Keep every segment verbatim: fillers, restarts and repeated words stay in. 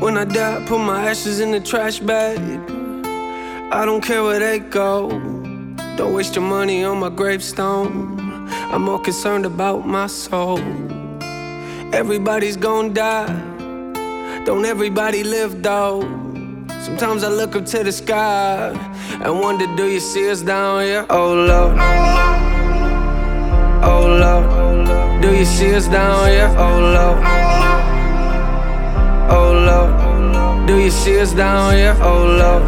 When I die, put my ashes in the trash bag. I don't care where they go. Don't waste your money on my gravestone. I'm more concerned about my soul. Everybody's gon' die. Don't everybody live though? Sometimes I look up to the sky and wonder, do you see us down here? Oh Lord, oh Lord, do you see us down here? Oh Lord, oh Lord, do you see us down here? Oh Lord,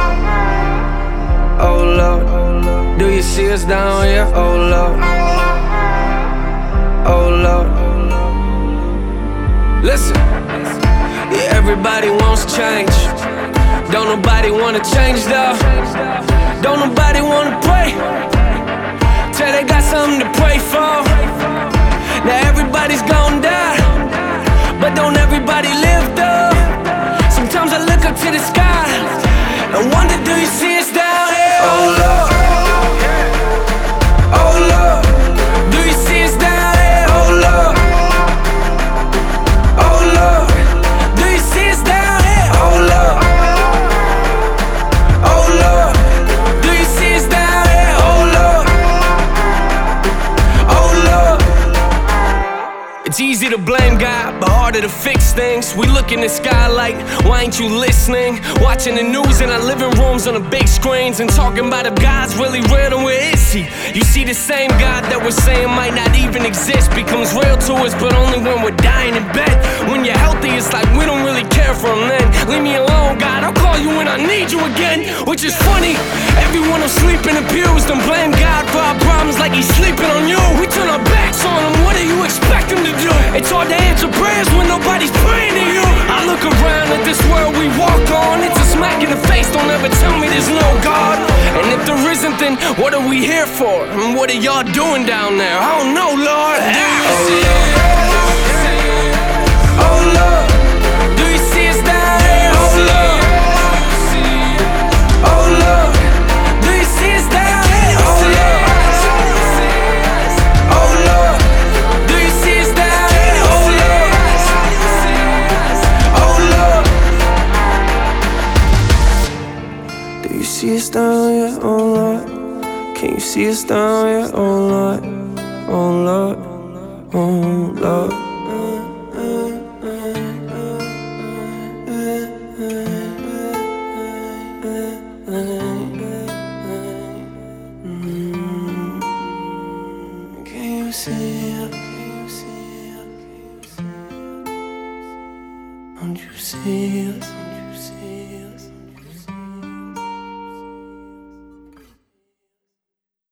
oh Lord, do you see us down here? Oh Lord, oh Lord. Listen, yeah, everybody wants change. Don't nobody wanna change though. Don't nobody wanna pray till they got something to pray for. Now everybody's gon' die, but don't everybody live though? Sometimes I look up to the sky and wonder, do you see us down here? Oh Lord, oh Lord, do you see us down here? Oh Lord, oh Lord, do you see us down here? Oh Lord, oh Lord, do you see us down here? Oh Lord, oh Lord. It's easy to blame God, but harder to fix things. We look in the sky like, why ain't you listening? Watching the news in our living rooms on the big screens and talking about if God's really real, then where is he? You see, the same God that we're saying might not even exist becomes real to us, but only when we're dying in bed. When you're healthy, it's like we don't really care for him then. Leave me alone, God, I'll call you when I need you again. Which is funny, everyone will sleep in the pews and blame God for our problems like he's sleeping on you. We turn our backs on him, what do you expect him to do? It's hard to answer prayers when nobody's praying to you. I look around at this world we walk on, it's a smack in the face, don't ever tell me there's no God. And if there isn't, then what are we here for? And what are y'all doing down there? I don't know, Lord. Do you see it? Oh Lord, do you see us down here? Oh Lord, oh Lord, do you see us down here? Oh Lord, oh Lord, do you see us down here? Oh Lord, oh Lord, do you see us down here? Oh Lord, can you see us down here? Oh Lord, oh Lord, oh Lord. Can you see it? Can you see it? Don't you see it?